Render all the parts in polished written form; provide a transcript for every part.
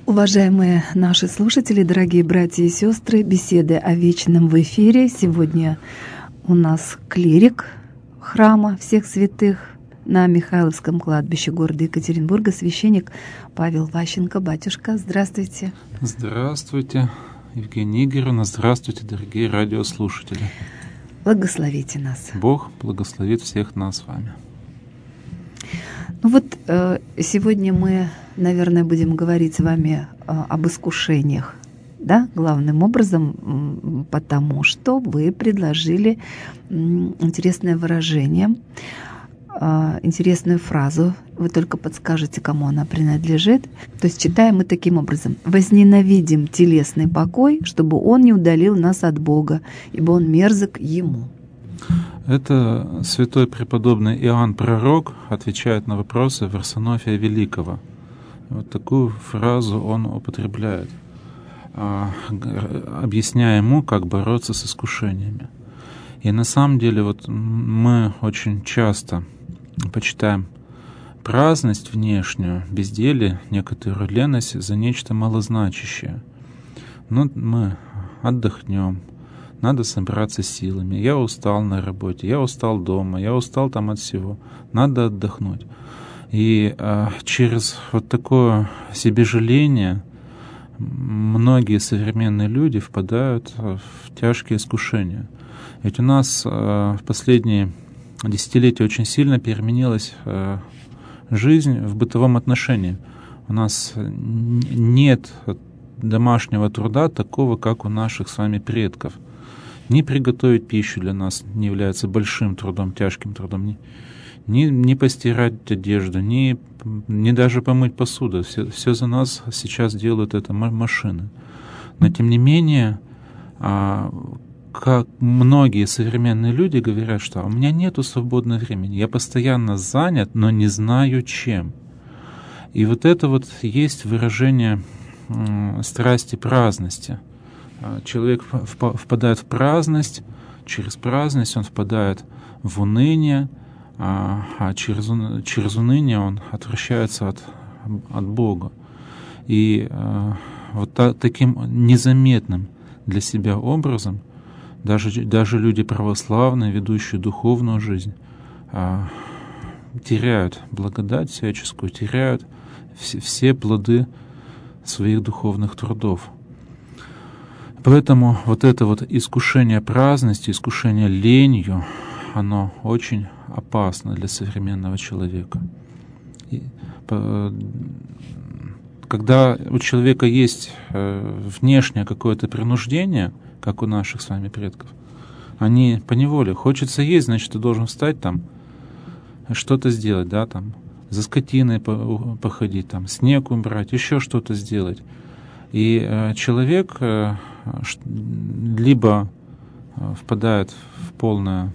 Уважаемые наши слушатели, дорогие братья и сестры, беседы о вечном в эфире. Сегодня у нас клирик храма всех святых на Михайловском кладбище города Екатеринбурга, священник Павел Ващенко. Батюшка, здравствуйте. Здравствуйте, Евгения Игоревна. Здравствуйте, дорогие радиослушатели. Благословите нас. Бог благословит всех нас с вами. Ну вот сегодня мы, наверное, будем говорить с вами об искушениях, да, главным образом, потому что вы предложили интересное выражение, интересную фразу. Вы только подскажете, кому она принадлежит. То есть читаем мы таким образом: «Возненавидим телесный покой, чтобы он не удалил нас от Бога, ибо он мерзок ему». Это святой преподобный Иоанн Пророк отвечает на вопросы Варсонофия Великого. Вот такую фразу он употребляет, объясняя ему, как бороться с искушениями. И на самом деле вот мы очень часто почитаем праздность внешнюю, безделье, некоторую леность за нечто малозначащее. Но мы отдохнем, надо собраться силами. Я устал на работе, я устал дома, я устал там от всего. Надо отдохнуть. И через вот такое себежаление многие современные люди впадают в тяжкие искушения. Ведь у нас в последние десятилетия очень сильно переменилась жизнь в бытовом отношении. У нас нет домашнего труда такого, как у наших с вами предков. Ни приготовить пищу для нас не является большим трудом, тяжким трудом, ни постирать одежду, ни даже помыть посуду. Все за нас сейчас делают это машины. Но тем не менее, как многие современные люди говорят, что у меня нету свободного времени, я постоянно занят, но не знаю чем. И вот это вот есть выражение страсти праздности. Человек впадает в праздность, через праздность он впадает в уныние, а через уныние он отвращается от Бога. И вот таким незаметным для себя образом даже люди православные, ведущие духовную жизнь, теряют благодать всяческую, теряют все плоды своих духовных трудов. Поэтому вот это вот искушение праздности, искушение ленью, оно очень опасно для современного человека. Когда у человека есть внешнее какое-то принуждение, как у наших с вами предков, они поневоле: хочется есть, значит, ты должен встать там, что-то сделать, да, там, за скотиной походить, там, снег убрать, еще что-то сделать. И человек либо впадает в полное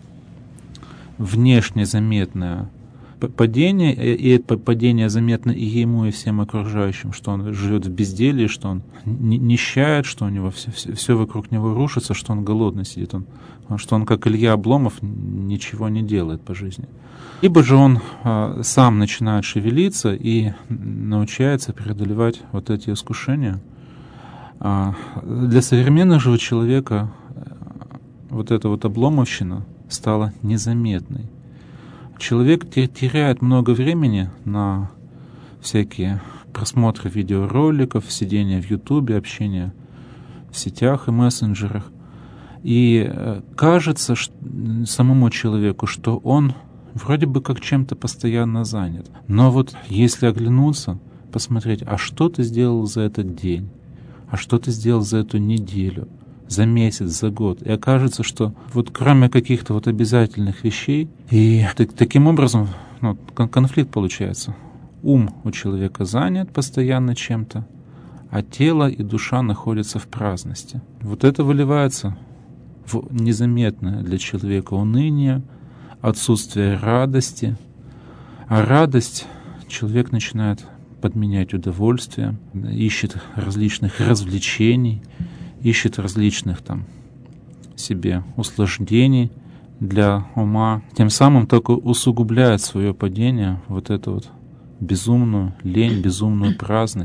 внешне заметное падение, и это падение заметно и ему, и всем окружающим, что он живет в безделье, что он нищает, что у него все вокруг него рушится, что он голодный сидит, что он, как Илья Обломов, ничего не делает по жизни. Либо же он сам начинает шевелиться и научается преодолевать вот эти искушения. Для современного же человека вот эта вот обломовщина стала незаметной. Человек теряет много времени на всякие просмотры видеороликов, сидение в Ютубе, общение в сетях и мессенджерах. И кажется самому человеку, что он вроде бы как чем-то постоянно занят. Но вот если оглянуться, посмотреть, а что ты сделал за этот день? А что ты сделал за эту неделю, за месяц, за год? И окажется, что вот кроме каких-то вот обязательных вещей, и таким образом конфликт получается. Ум у человека занят постоянно чем-то, а тело и душа находятся в праздности. Вот это выливается в незаметное для человека уныние, отсутствие радости. А радость человек начинает подменять удовольствием, ищет различных развлечений, ищет различных там себе усложнений для ума, тем самым только усугубляет свое падение, вот эту вот безумную лень, безумную праздность,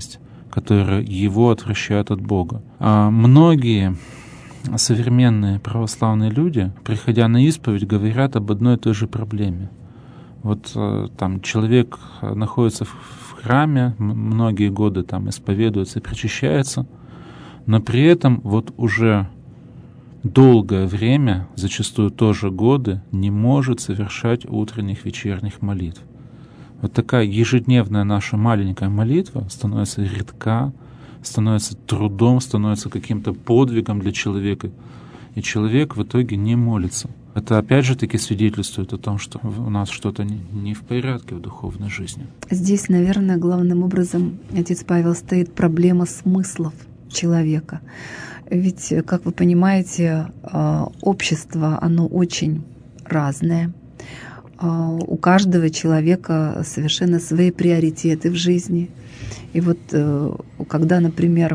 которые его отвращают от Бога. А многие современные православные люди, приходя на исповедь, говорят об одной и той же проблеме. Вот там человек находится в храме, многие годы там исповедуется и причащается, но при этом вот уже долгое время, зачастую тоже годы, не может совершать утренних, вечерних молитв. Вот такая ежедневная наша маленькая молитва становится редка, становится трудом, становится каким-то подвигом для человека. И человек в итоге не молится. Это опять же таки свидетельствует о том, что у нас что-то не в порядке в духовной жизни. Здесь, наверное, главным образом, отец Павел, стоит проблема смыслов человека. Ведь, как вы понимаете, общество, оно очень разное. У каждого человека совершенно свои приоритеты в жизни. И вот когда, например,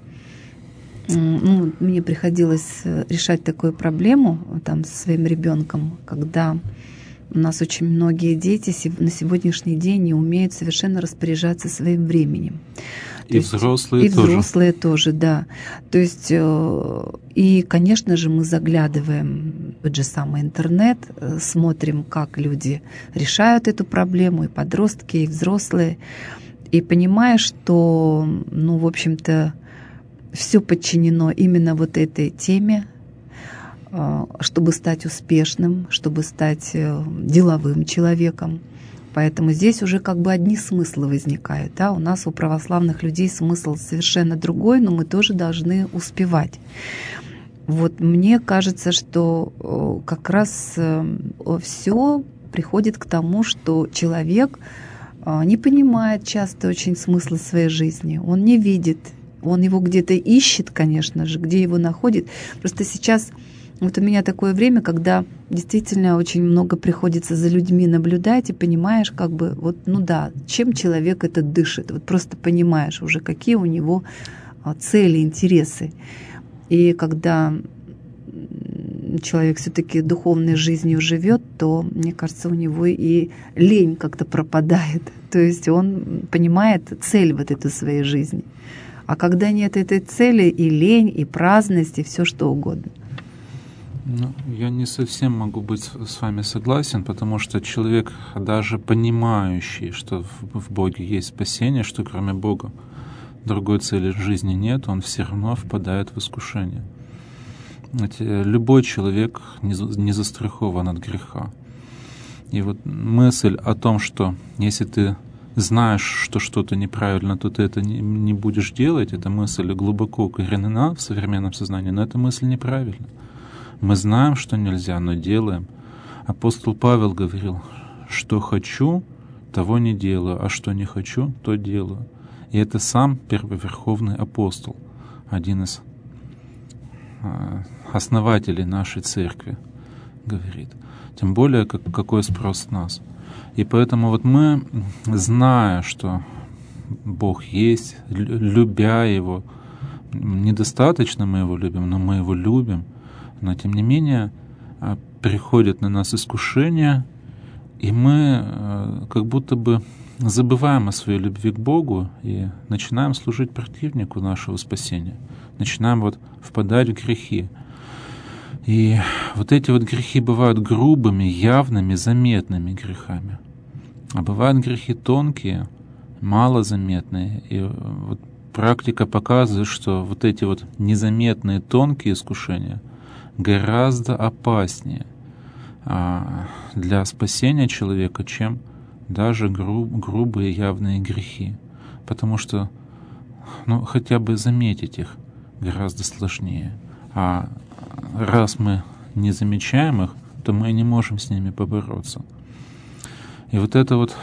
мне приходилось решать такую проблему там со своим ребенком, когда у нас очень многие дети на сегодняшний день не умеют совершенно распоряжаться своим временем. И взрослые тоже. И взрослые тоже, да. То есть, и, конечно же, мы заглядываем в тот же самый интернет, смотрим, как люди решают эту проблему, и подростки, и взрослые, и понимаешь, что, в общем-то, все подчинено именно вот этой теме, чтобы стать успешным, чтобы стать деловым человеком. Поэтому здесь уже как бы одни смыслы возникают. Да? У нас, у православных людей, смысл совершенно другой, но мы тоже должны успевать. Вот мне кажется, что как раз все приходит к тому, что человек не понимает часто очень смысла своей жизни, он не видит, он его где-то ищет, конечно же, где его находит. Просто сейчас вот у меня такое время, когда действительно очень много приходится за людьми наблюдать и понимаешь, как бы, вот, чем человек это дышит. Вот просто понимаешь уже, какие у него цели, интересы. И когда человек все-таки духовной жизнью живет, то, мне кажется, у него и лень как-то пропадает. То есть он понимает цель вот этой своей жизни. А когда нет этой цели, и лень, и праздность, и все что угодно. Я не совсем могу быть с вами согласен, потому что человек, даже понимающий, что в Боге есть спасение, что кроме Бога другой цели жизни нет, он все равно впадает в искушение. Любой человек не застрахован от греха. И вот мысль о том, что если ты знаешь, что что-то неправильно, то ты это не будешь делать, эта мысль глубоко укоренена в современном сознании, но эта мысль неправильна. Мы знаем, что нельзя, но делаем. Апостол Павел говорил, что хочу, того не делаю, а что не хочу, то делаю. И это сам первоверховный апостол, один из основателей нашей церкви, говорит. Тем более, какой спрос с нас. И поэтому вот мы, зная, что Бог есть, любя Его, недостаточно мы Его любим, но мы Его любим, но тем не менее приходит на нас искушение, и мы как будто бы забываем о своей любви к Богу и начинаем служить противнику нашего спасения, начинаем вот впадать в грехи. И вот эти вот грехи бывают грубыми, явными, заметными грехами. А бывают грехи тонкие, малозаметные. И вот практика показывает, что вот эти вот незаметные, тонкие искушения гораздо опаснее для спасения человека, чем даже грубые явные грехи. Потому что хотя бы заметить их гораздо сложнее. А раз мы не замечаем их, то мы не можем с ними побороться. И вот это вот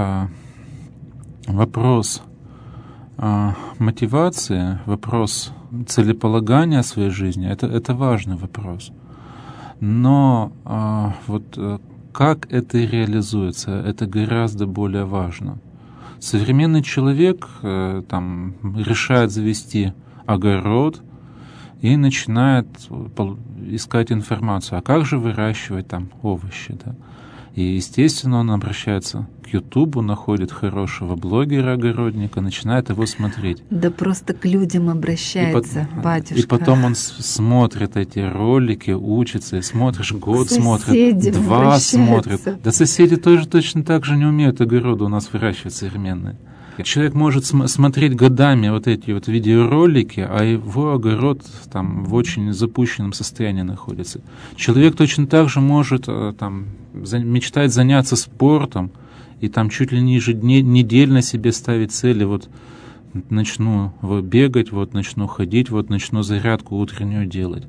вопрос мотивации, вопрос целеполагания своей жизни, это важный вопрос. Но вот как это реализуется, это гораздо более важно. Современный человек там решает завести огород и начинает искать информацию, а как же выращивать там овощи, да? И, естественно, он обращается к Ютубу, находит хорошего блогера-огородника, начинает его смотреть. Да просто к людям обращается, батюшка. И потом он смотрит эти ролики, учится, и смотришь, год смотрит, 2 смотрит. Да соседи тоже точно так же не умеют огороды у нас выращивать современные. Человек может смотреть годами вот эти вот видеоролики, а его огород там в очень запущенном состоянии находится. Человек точно так же может там мечтать заняться спортом и там чуть ли не еженедельно себе ставить цели. Вот начну бегать, вот начну ходить, вот начну зарядку утреннюю делать.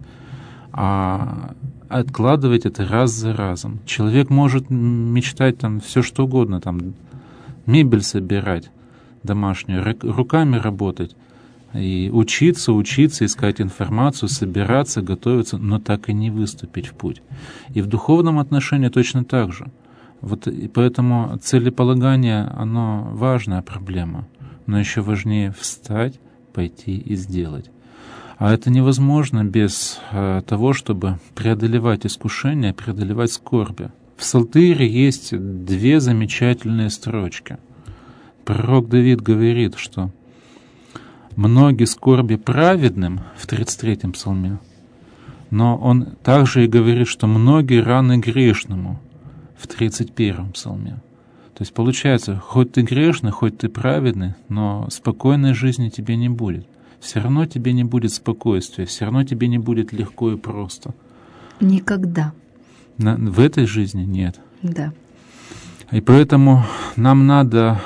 А откладывать это раз за разом. Человек может мечтать там все что угодно, там мебель собирать домашнюю, руками работать, и учиться, искать информацию, собираться, готовиться, но так и не выступить в путь. И в духовном отношении точно так же. Вот и поэтому целеполагание, оно важная проблема, но еще важнее встать, пойти и сделать. А это невозможно без того, чтобы преодолевать искушения, преодолевать скорби. В Псалтире есть 2 замечательные строчки. Пророк Давид говорит, что «многие скорби праведным» в 33-м псалме, но он также и говорит, что «многие раны грешному» в 31-м псалме. То есть получается, хоть ты грешный, хоть ты праведный, но спокойной жизни тебе не будет. Все равно тебе не будет спокойствия, все равно тебе не будет легко и просто. Никогда. В этой жизни нет. Да. И поэтому нам надо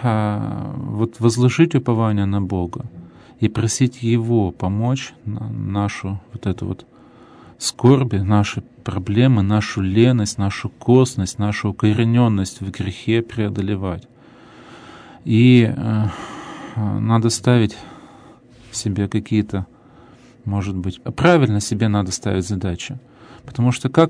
вот возложить упование на Бога и просить Его помочь нашу вот эту вот скорби, наши проблемы, нашу леность, нашу косность, нашу укорененность в грехе преодолевать. И надо ставить себе какие-то, может быть, правильно себе надо ставить задачи. Потому что как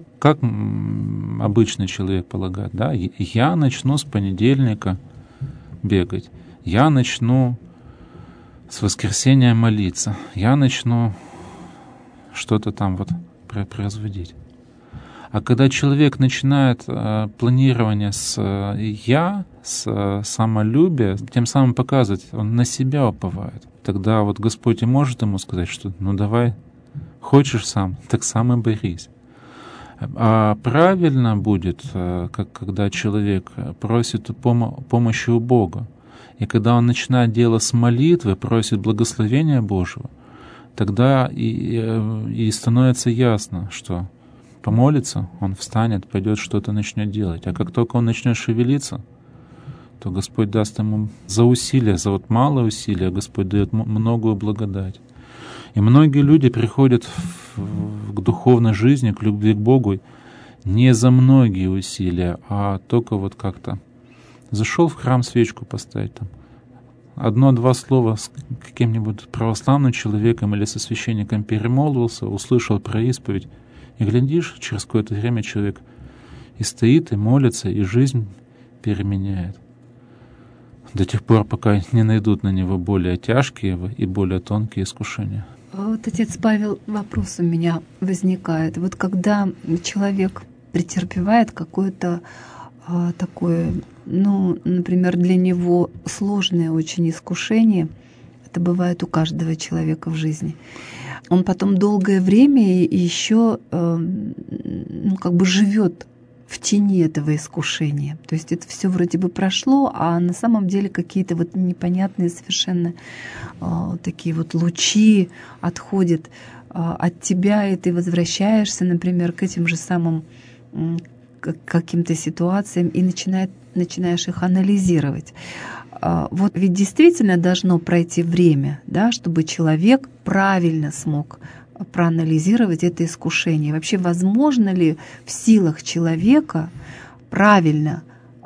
обычный человек полагает, да, я начну с понедельника бегать, я начну с воскресенья молиться, я начну что-то там вот производить. А когда человек начинает планирование с «я», с самолюбия, тем самым показывать, он на себя уповает. Тогда вот Господь и может ему сказать, что ну давай, хочешь сам, так сам и борись. А правильно будет, когда человек просит помощи у Бога. И когда он начинает дело с молитвы, просит благословения Божьего, тогда и становится ясно, что помолится, он встанет, пойдет, что-то начнет делать. А как только он начнет шевелиться, то Господь даст ему за усилия, за вот малое усилие, Господь дает многую благодать. И многие люди приходят к духовной жизни, к любви к Богу не за многие усилия, а только вот как-то зашел в храм свечку поставить, там, 1-2 слова с каким-нибудь православным человеком или со священником перемолвился, услышал про исповедь, и глядишь, через какое-то время человек и стоит, и молится, и жизнь переменяет. До тех пор, пока не найдут на него более тяжкие и более тонкие искушения. Вот, отец Павел, вопрос у меня возникает. Вот когда человек претерпевает какое-то такое, ну, например, для него сложное очень искушение, это бывает у каждого человека в жизни, он потом долгое время еще ну, как бы живет в тени этого искушения. То есть это все вроде бы прошло, а на самом деле какие-то вот непонятные совершенно такие вот лучи отходят от тебя, и ты возвращаешься, например, к этим же самым каким-то ситуациям и начинаешь их анализировать. Вот ведь действительно должно пройти время, да, чтобы человек правильно смог проанализировать это искушение. Вообще, возможно ли в силах человека правильно,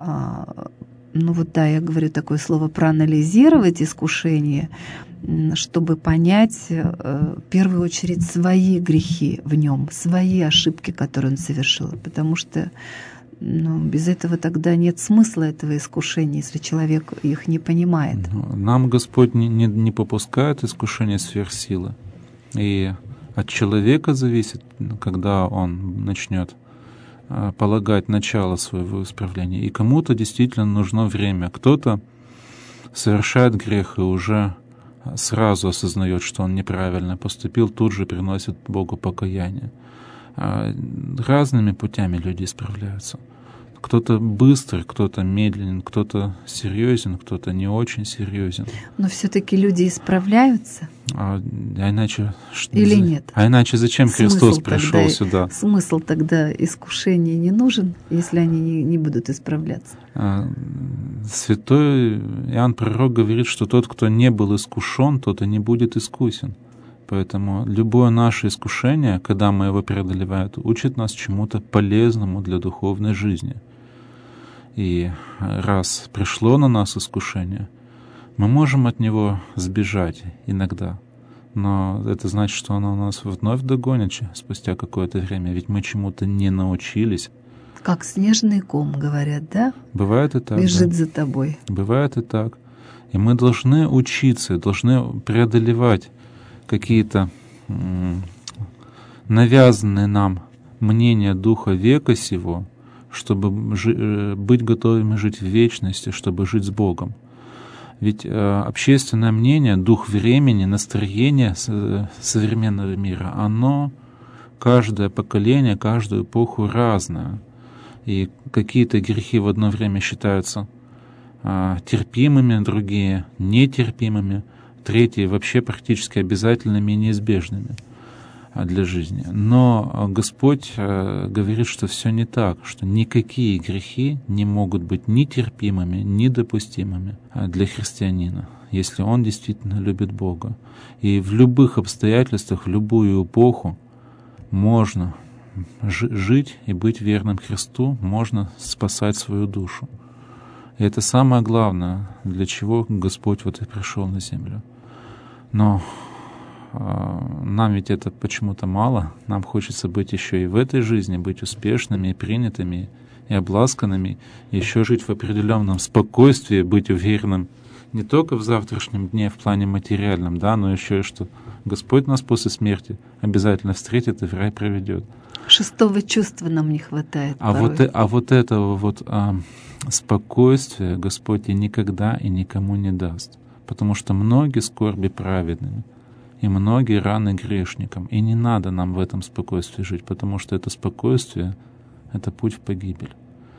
ну вот да, я говорю такое слово, проанализировать искушение, чтобы понять в первую очередь свои грехи в нем, свои ошибки, которые он совершил. Потому что без этого тогда нет смысла этого искушения, если человек их не понимает. Нам Господь не попускает искушения сверх силы. И от человека зависит, когда он начнет полагать начало своего исправления. И кому-то действительно нужно время. Кто-то совершает грех и уже сразу осознает, что он неправильно поступил, тут же приносит Богу покаяние. Разными путями люди исправляются. Кто-то быстрый, кто-то медленен, кто-то серьезен, кто-то не очень серьезен. Но все-таки люди исправляются? А иначе... Или нет? А иначе зачем Христос пришел сюда? Смысл тогда искушения не нужен, если они не будут исправляться? Святой Иоанн Пророк говорит, что тот, кто не был искушен, тот и не будет искусен. Поэтому любое наше искушение, когда мы его преодолеваем, учит нас чему-то полезному для духовной жизни. И раз пришло на нас искушение, мы можем от него сбежать иногда. Но это значит, что оно нас вновь догонит спустя какое-то время, ведь мы чему-то не научились. Как снежный ком, говорят, да? Бывает и так. Бежит да. за тобой. Бывает и так. И мы должны учиться, должны преодолевать какие-то навязанные нам мнения духа века сего, чтобы быть готовыми жить в вечности, чтобы жить с Богом. Ведь общественное мнение, дух времени, настроение современного мира, оно каждое поколение, каждую эпоху разное. И какие-то грехи в одно время считаются терпимыми, другие нетерпимыми, третьи вообще практически обязательными и неизбежными для жизни. Но Господь говорит, что все не так, что никакие грехи не могут быть ни терпимыми, ни допустимыми для христианина, если он действительно любит Бога. И в любых обстоятельствах, в любую эпоху можно жить и быть верным Христу, можно спасать свою душу. И это самое главное, для чего Господь вот и пришел на землю. Но нам ведь это почему-то мало. Нам хочется быть еще и в этой жизни, быть успешными, и принятыми, и обласканными, и еще жить в определенном спокойствии, быть уверенным не только в завтрашнем дне в плане материальном, да, но еще и что Господь нас после смерти обязательно встретит и в рай проведет. Шестого чувства нам не хватает. Вот этого спокойствия Господь и никогда и никому не даст. Потому что многие скорби праведными, и многие раны грешникам. И не надо нам в этом спокойствии жить, потому что это спокойствие — это путь в погибель.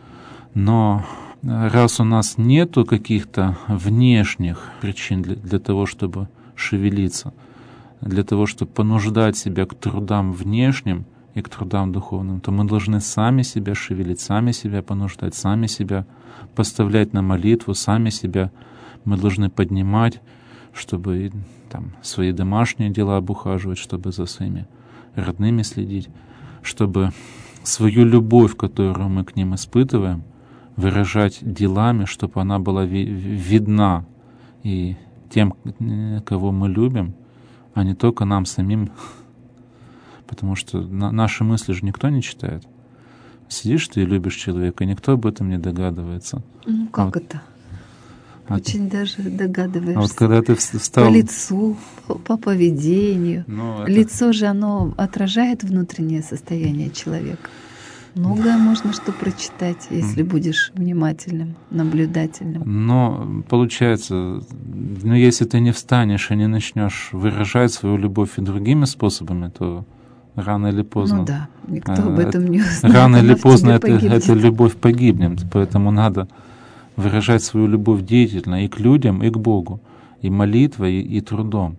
Но раз у нас нету каких-то внешних причин для того, чтобы шевелиться, для того, чтобы понуждать себя к трудам внешним и к трудам духовным, то мы должны сами себя шевелить, сами себя понуждать, сами себя поставлять на молитву, сами себя мы должны поднимать, чтобы там свои домашние дела обухаживать, чтобы за своими родными следить, чтобы свою любовь, которую мы к ним испытываем, выражать делами, чтобы она была видна и тем, кого мы любим, а не только нам самим, потому что наши мысли же никто не читает. Сидишь ты и любишь человека, никто об этом не догадывается. Ну как это? Очень даже догадываешься. А вот когда ты встал... По лицу, по поведению. Лицо же, оно отражает внутреннее состояние человека. Многое можно что прочитать, если будешь внимательным, наблюдательным. Но получается, если ты не встанешь и не начнешь выражать свою любовь и другими способами, то рано или поздно... Ну да, никто об этом не узнает. Рано или поздно эта любовь погибнет, поэтому надо выражать свою любовь деятельно и к людям, и к Богу, и молитвой, и трудом.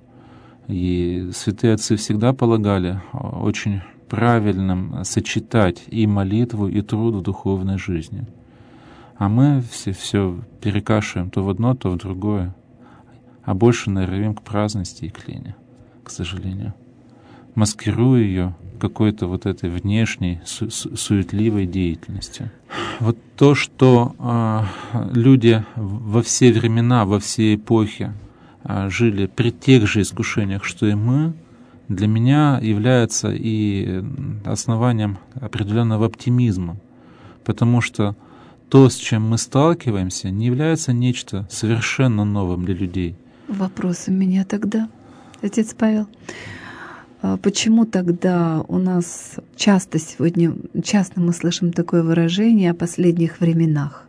И святые отцы всегда полагали очень правильным сочетать и молитву, и труд в духовной жизни. А мы все перекашиваем то в одно, то в другое, а больше норовим к праздности и к лени, к сожалению, маскируя ее какой-то вот этой внешней суетливой деятельностью. Вот то, что люди во все времена, во все эпохи жили при тех же искушениях, что и мы, для меня является и основанием определенного оптимизма, потому что то, с чем мы сталкиваемся, не является нечто совершенно новым для людей. Вопрос у меня тогда, отец Павел. почему тогда у нас часто мы слышим такое выражение о последних временах,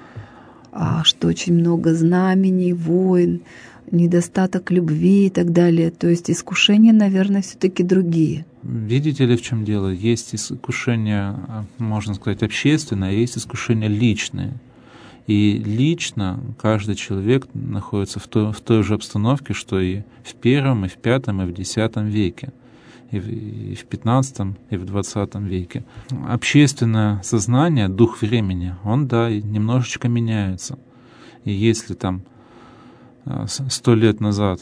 что очень много знамений, войн, недостаток любви и так далее. То есть искушения, наверное, все-таки другие. Видите ли, в чем дело? Есть искушения, можно сказать, общественные, а есть искушения личные. И лично каждый человек находится в той же обстановке, что и в первом, и в пятом, и в 10 веке, и в 15, и в 20 веке. Общественное сознание, дух времени, он, да, немножечко меняется. И если там 100 лет назад,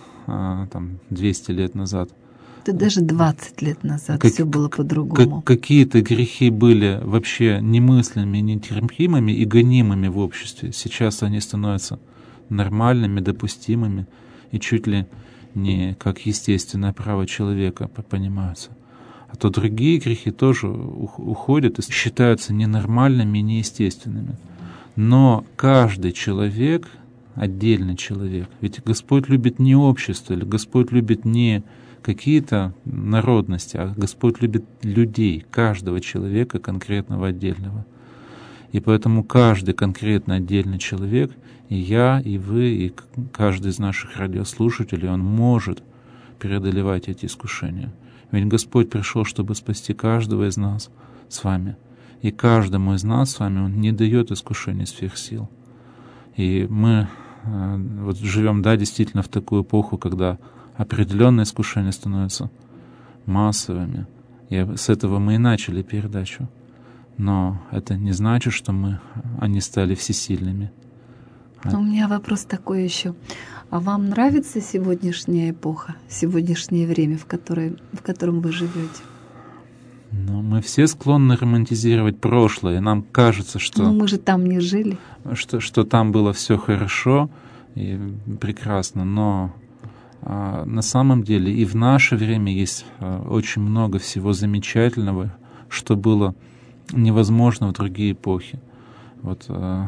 там 200 лет назад, это даже 20 лет назад все было по-другому. Какие-то грехи были вообще немыслимыми, нетерпимыми и гонимыми в обществе. Сейчас они становятся нормальными, допустимыми и чуть ли не как естественное право человека понимаются. А то другие грехи тоже уходят и считаются ненормальными и неестественными. Но каждый человек, отдельный человек, ведь Господь любит не общество, или Господь любит не какие-то народности, а Господь любит людей, каждого человека конкретного, отдельного. И поэтому каждый конкретно отдельный человек, и я, и вы, и каждый из наших радиослушателей, он может преодолевать эти искушения. Ведь Господь пришел, чтобы спасти каждого из нас с вами. И каждому из нас с вами Он не дает искушений сверх сил. И мы вот живем, да, действительно в такую эпоху, когда определенные искушения становятся массовыми. И с этого мы и начали передачу. Но это не значит, что они стали всесильными. У меня вопрос такой еще. А вам нравится сегодняшняя эпоха, сегодняшнее время, в котором вы живете? Ну, мы все склонны романтизировать прошлое. И нам кажется, что... Ну, мы же там не жили. Что там было все хорошо и прекрасно. Но на самом деле и в наше время есть очень много всего замечательного, что было невозможно в другие эпохи. Вот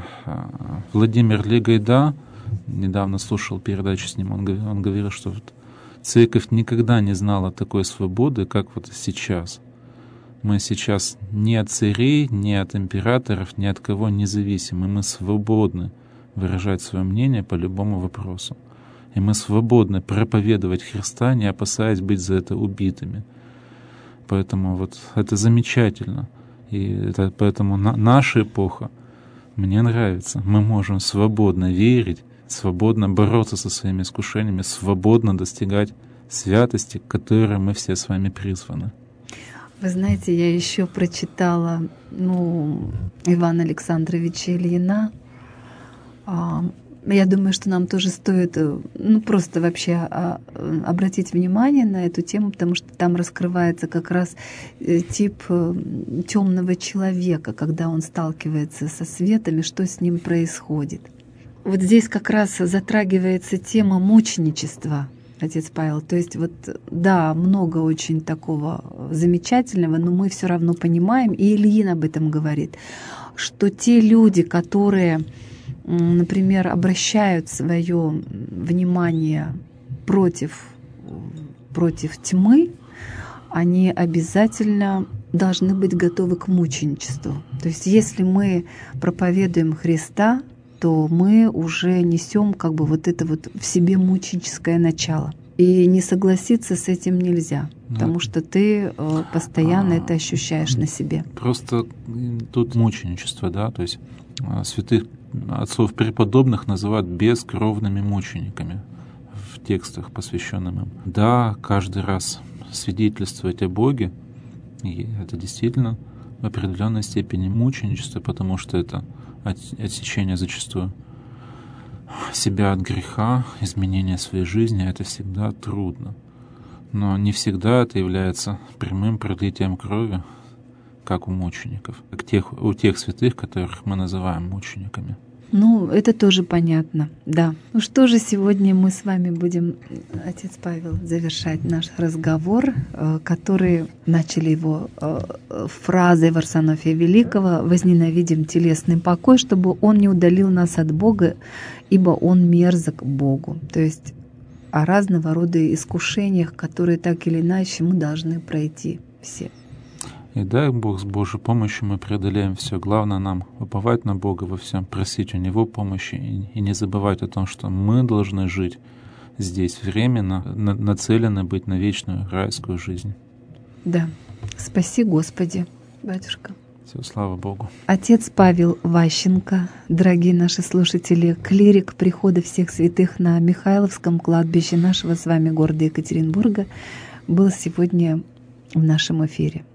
Владимир Легайда, недавно слушал передачу с ним, он говорил, что вот церковь никогда не знала такой свободы, как вот сейчас. Мы сейчас ни от царей, ни от императоров, ни от кого не зависим, и мы свободны выражать свое мнение по любому вопросу. И мы свободны проповедовать Христа, не опасаясь быть за это убитыми. Поэтому вот это замечательно. И поэтому наша эпоха мне нравится. Мы можем свободно верить, свободно бороться со своими искушениями, свободно достигать святости, к которой мы все с вами призваны. Вы знаете, я еще прочитала Ивана Александровича Ильина. Я думаю, что нам тоже стоит просто вообще обратить внимание на эту тему, потому что там раскрывается как раз тип темного человека, когда он сталкивается со светом и что с ним происходит. Вот здесь как раз затрагивается тема мученичества, отец Павел. То есть вот, да, много очень такого замечательного, но мы все равно понимаем, и Ильин об этом говорит, что те люди, которые, например, обращают свое внимание против тьмы, они обязательно должны быть готовы к мученичеству. То есть если мы проповедуем Христа, то мы уже несем как бы вот это вот в себе мученическое начало. И не согласиться с этим нельзя, потому что ты постоянно это ощущаешь на себе. Просто тут мученичество, да, то есть святых отцов преподобных называют бескровными мучениками в текстах, посвященных им. Да, каждый раз свидетельствовать о Боге, и это действительно в определенной степени мученичество, потому что это отсечение зачастую себя от греха, изменение своей жизни, это всегда трудно. Но не всегда это является прямым пролитием крови, как у мучеников, как у тех святых, которых мы называем мучениками. Это тоже понятно, да. Что же сегодня мы с вами будем, отец Павел, завершать наш разговор, который начали его фразой Варсонофия Великого: «Возненавидим телесный покой, чтобы он не удалил нас от Бога, ибо он мерзок Богу». То есть о разного рода искушениях, которые так или иначе мы должны пройти все. И дай Бог, с Божьей помощью мы преодолеем все. Главное нам уповать на Бога во всем, просить у Него помощи и не забывать о том, что мы должны жить здесь временно, нацелены быть на вечную райскую жизнь. Да. Спаси Господи, батюшка. Все, слава Богу. Отец Павел Ващенко, дорогие наши слушатели, клирик прихода всех святых на Михайловском кладбище нашего с вами города Екатеринбурга, был сегодня в нашем эфире.